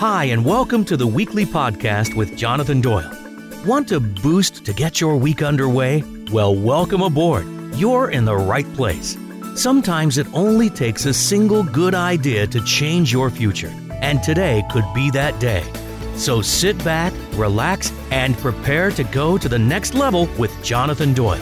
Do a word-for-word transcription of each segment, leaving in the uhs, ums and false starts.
Hi, and welcome to the weekly podcast with Jonathan Doyle. Want a boost to get your week underway? Well, welcome aboard. You're in the right place. Sometimes it only takes a single good idea to change your future, and today could be that day. So sit back, relax, and prepare to go to the next level with Jonathan Doyle.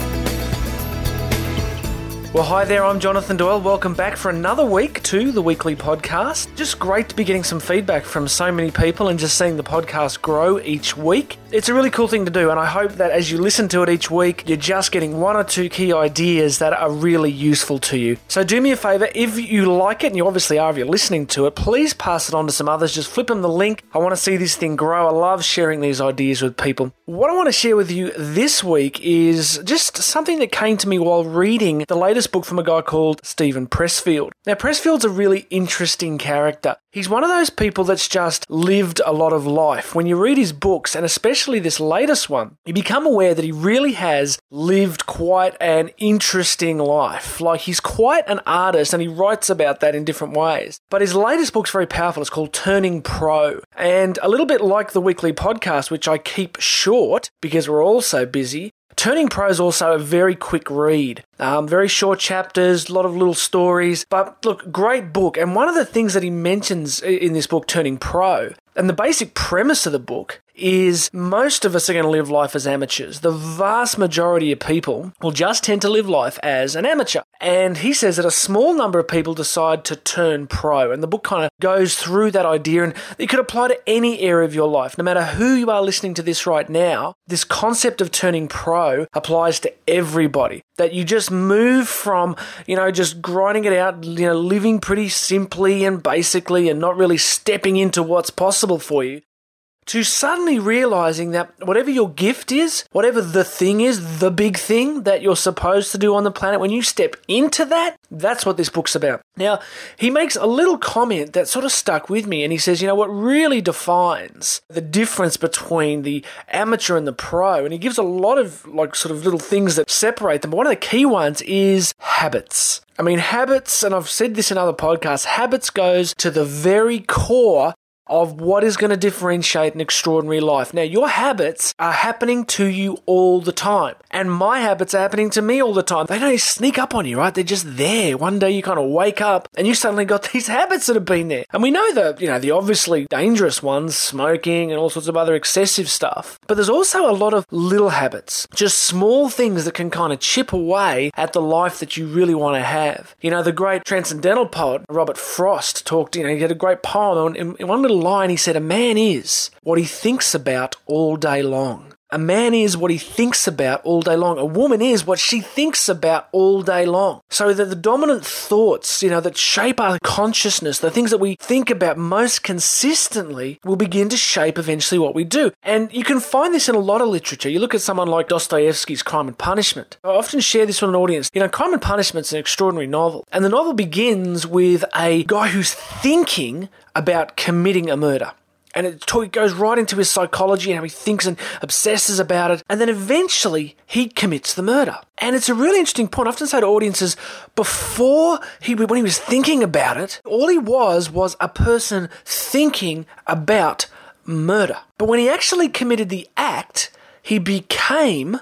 Well, hi there, I'm Jonathan Doyle. Welcome back for another week to the weekly podcast. Just great to be getting some feedback from so many people and just seeing the podcast grow each week. It's a really cool thing to do, and I hope that as you listen to it each week, you're just getting one or two key ideas that are really useful to you. So do me a favor, if you like it, and you obviously are if you're listening to it, please pass it on to some others. Just flip them the link. I want to see this thing grow. I love sharing these ideas with people. What I want to share with you this week is just something that came to me while reading the latest book from a guy called Steven Pressfield. Now, Pressfield's a really interesting character. He's one of those people that's just lived a lot of life. When you read his books, and especially this latest one, you become aware that he really has lived quite an interesting life. Like, he's quite an artist, and he writes about that in different ways. But his latest book's very powerful. It's called Turning Pro. And a little bit like the weekly podcast, which I keep short because we're all so busy, Turning Pro is also a very quick read. Um, very short chapters, a lot of little stories. But look, great book. And one of the things that he mentions in this book, Turning Pro, and the basic premise of the book is most of us are going to live life as amateurs. The vast majority of people will just tend to live life as an amateur. And he says that a small number of people decide to turn pro. And the book kind of goes through that idea, and it could apply to any area of your life. No matter who you are listening to this right now, this concept of turning pro applies to everybody. That you just move from, you know, just grinding it out, you know, living pretty simply and basically and not really stepping into what's possible for you, to suddenly realizing that whatever your gift is, whatever the thing is, the big thing that you're supposed to do on the planet, when you step into that, that's what this book's about. Now, he makes a little comment that sort of stuck with me, and he says, you know, what really defines the difference between the amateur and the pro, and he gives a lot of, like, sort of little things that separate them, but one of the key ones is habits. I mean, habits, and I've said this in other podcasts, habits goes to the very core of what is going to differentiate an extraordinary life. Now, your habits are happening to you all the time, and my habits are happening to me all the time. They don't sneak up on you, right? They're just there. One day you kind of wake up and you suddenly got these habits that have been there. And we know the, you know, the obviously dangerous ones, smoking and all sorts of other excessive stuff. But there's also a lot of little habits, just small things that can kind of chip away at the life that you really want to have. You know, the great transcendental poet, Robert Frost, talked, you know, he had a great poem, and in one little line he said, a man is what he thinks about all day long. A man is what he thinks about all day long. A woman is what she thinks about all day long. So that the dominant thoughts, you know, that shape our consciousness, the things that we think about most consistently, will begin to shape eventually what we do. And you can find this in a lot of literature. You look at someone like Dostoevsky's Crime and Punishment. I often share this with an audience. You know, Crime and Punishment is an extraordinary novel. And the novel begins with a guy who's thinking about committing a murder. And it goes right into his psychology and how he thinks and obsesses about it. And then eventually he commits the murder. And it's a really interesting point. I often say to audiences, before he, when he was thinking about it, all he was was a person thinking about murder. But when he actually committed the act, he became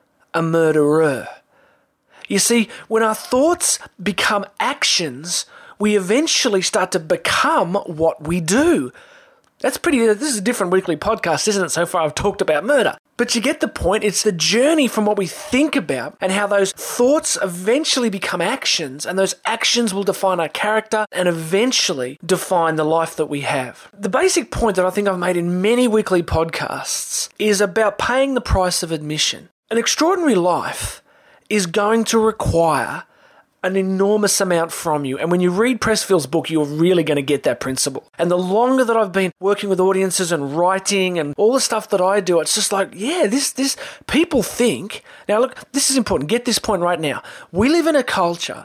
a murderer. You see, when our thoughts become actions, we eventually start to become what we do. That's pretty, this is a different weekly podcast, isn't it? So far I've talked about murder. But you get the point. It's the journey from what we think about and how those thoughts eventually become actions, and those actions will define our character and eventually define the life that we have. The basic point that I think I've made in many weekly podcasts is about paying the price of admission. An extraordinary life is going to require an enormous amount from you. And when you read Pressfield's book, you're really going to get that principle. And the longer that I've been working with audiences and writing and all the stuff that I do, it's just like, yeah, this, this, people think, now look, this is important. Get this point right now. We live in a culture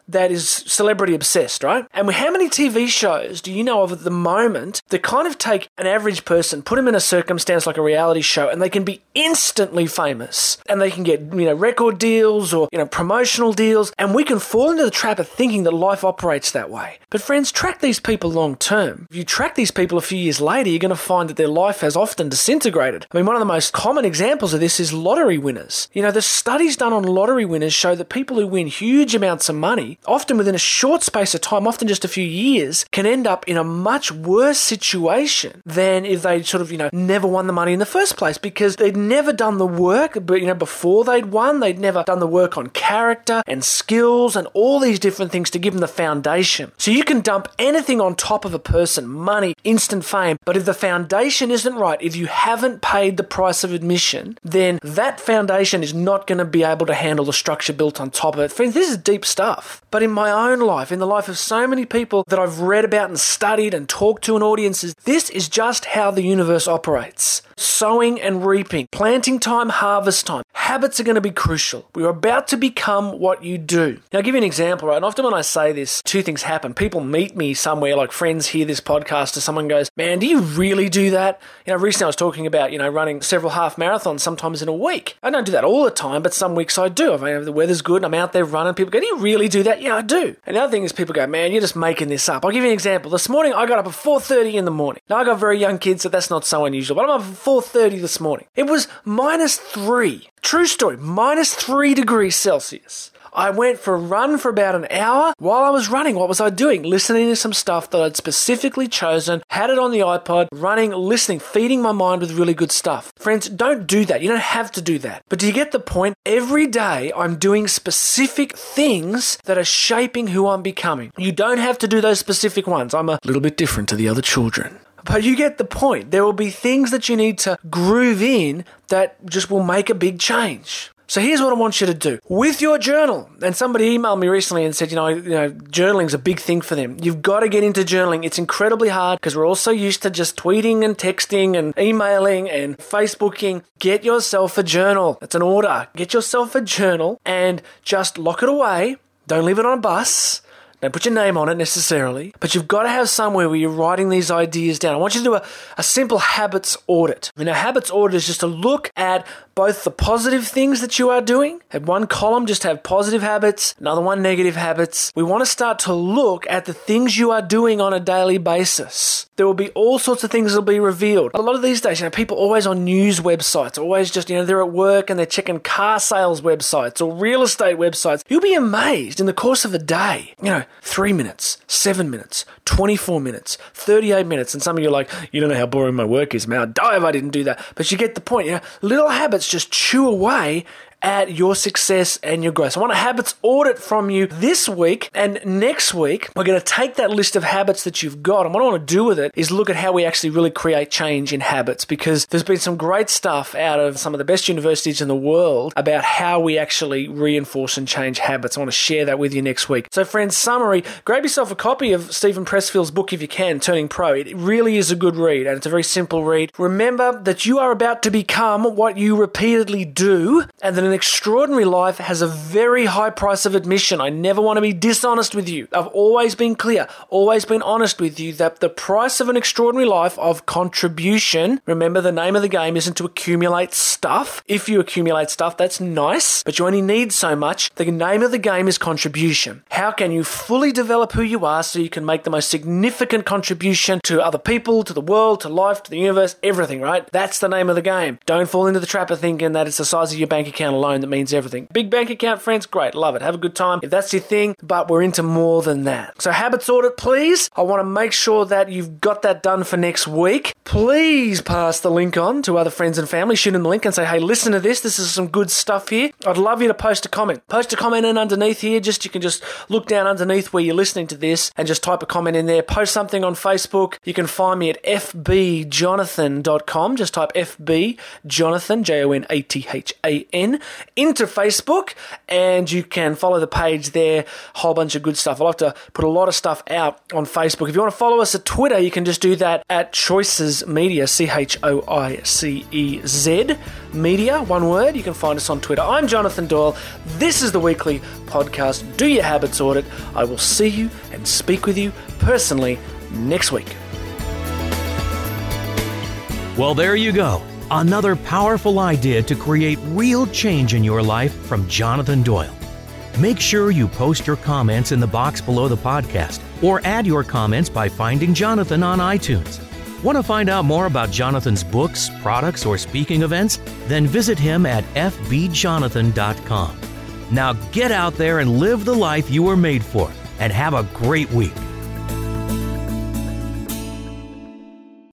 that is celebrity obsessed, right? And how many T V shows do you know of at the moment that kind of take an average person, put them in a circumstance like a reality show, and they can be instantly famous, and they can get, you know, record deals or, you know, promotional deals, and we can fall into the trap of thinking that life operates that way. But friends, track these people long term. If you track these people a few years later, you're going to find that their life has often disintegrated. I mean, one of the most common examples of this is lottery winners. You know, the studies done on lottery winners show that people who win huge amounts of money, often within a short space of time, often just a few years, can end up in a much worse situation than if they sort of, you know, never won the money in the first place, because they'd never done the work, but, you know, before they'd won, they'd never done the work on character and skills and all these different things to give them the foundation. So you can dump anything on top of a person, money, instant fame, but if the foundation isn't right, if you haven't paid the price of admission, then that foundation is not going to be able to handle the structure built on top of it. Friends, this is deep stuff. But in my own life, in the life of so many people that I've read about and studied and talked to in audiences, this is just how the universe operates. Sowing and reaping, planting time, harvest time. Habits are going to be crucial. We're about to become what you do. Now, I'll give you an example, right? And often when I say this, two things happen. People meet me somewhere, like friends hear this podcast, or someone goes, man, do you really do that? You know, recently I was talking about, you know, running several half marathons sometimes in a week. I don't do that all the time, but some weeks I do. I mean, if the weather's good and I'm out there running, people go, do you really do that? Yeah, I do. And the other thing is people go, man, you're just making this up. I'll give you an example. This morning I got up at four thirty in the morning. Now I got very young kids, so that's not so unusual, but I'm up at four thirty this morning. It was minus three. True story, minus three degrees Celsius. I went for a run for about an hour. While I was running, what was I doing? Listening to some stuff that I'd specifically chosen, had it on the iPod, running, listening, feeding my mind with really good stuff. Friends, don't do that. You don't have to do that. But do you get the point? Every day I'm doing specific things that are shaping who I'm becoming. You don't have to do those specific ones. I'm a little bit different to the other children. But you get the point. There will be things that you need to groove in that just will make a big change. So here's what I want you to do. With your journal, and somebody emailed me recently and said, you know, you know, journaling's a big thing for them. You've got to get into journaling. It's incredibly hard because we're all so used to just tweeting and texting and emailing and Facebooking. Get yourself a journal. It's an order. Get yourself a journal and just lock it away. Don't leave it on a bus. Don't put your name on it necessarily, but you've got to have somewhere where you're writing these ideas down. I want you to do a, a simple habits audit. I mean, a habits audit is just to look at both the positive things that you are doing. At one column, just have positive habits, another one, negative habits. We want to start to look at the things you are doing on a daily basis. There will be all sorts of things that will be revealed. A lot of these days, you know, people always on news websites, always just, you know, they're at work and they're checking car sales websites or real estate websites. You'll be amazed in the course of a day, you know, three minutes, seven minutes, twenty-four minutes, thirty-eight minutes. And some of you are like, you don't know how boring my work is, man. I'd die if I didn't do that. But you get the point. You know, little habits just chew away at your success and your growth. So I want a habits audit from you this week, and next week we're going to take that list of habits that you've got, and what I want to do with it is look at how we actually really create change in habits, because there's been some great stuff out of some of the best universities in the world about how we actually reinforce and change habits. I want to share that with you next week. So friends, summary, grab yourself a copy of Stephen Pressfield's book if you can, Turning Pro. It really is a good read, and it's a very simple read. Remember that you are about to become what you repeatedly do, and that an extraordinary life has a very high price of admission. I never want to be dishonest with you. I've always been clear, always been honest with you that the price of an extraordinary life of contribution, remember the name of the game isn't to accumulate stuff. If you accumulate stuff, that's nice, but you only need so much. The name of the game is contribution. How can you fully develop who you are so you can make the most significant contribution to other people, to the world, to life, to the universe, everything, right? That's the name of the game. Don't fall into the trap of thinking that it's the size of your bank account alone that means everything. Big bank account, friends, great, love it. Have a good time if that's your thing, but we're into more than that. So habits audit, please. I want to make sure that you've got that done for next week. Please pass the link on to other friends and family. Shoot them the link and say, hey, listen to this. This is some good stuff here. I'd love you to post a comment. Post a comment in underneath here. Just you can just look down underneath where you're listening to this and just type a comment in there. Post something on Facebook. You can find me at f b jonathan dot com. Just type F B Jonathan, J O N A T H A N, into Facebook, and you can follow the page there. A whole bunch of good stuff. I like to put a lot of stuff out on Facebook. If you want to follow us at Twitter, you can just do that at Choices Choices Media, C H O I C E Z, Media, one word. You can find us on Twitter. I'm Jonathan Doyle. This is the weekly podcast, Do Your Habits Audit. I will see you and speak with you personally next week. Well, there you go. Another powerful idea to create real change in your life from Jonathan Doyle. Make sure you post your comments in the box below the podcast or add your comments by finding Jonathan on iTunes. Want to find out more about Jonathan's books, products, or speaking events? Then visit him at f b jonathan dot com. Now get out there and live the life you were made for, and have a great week.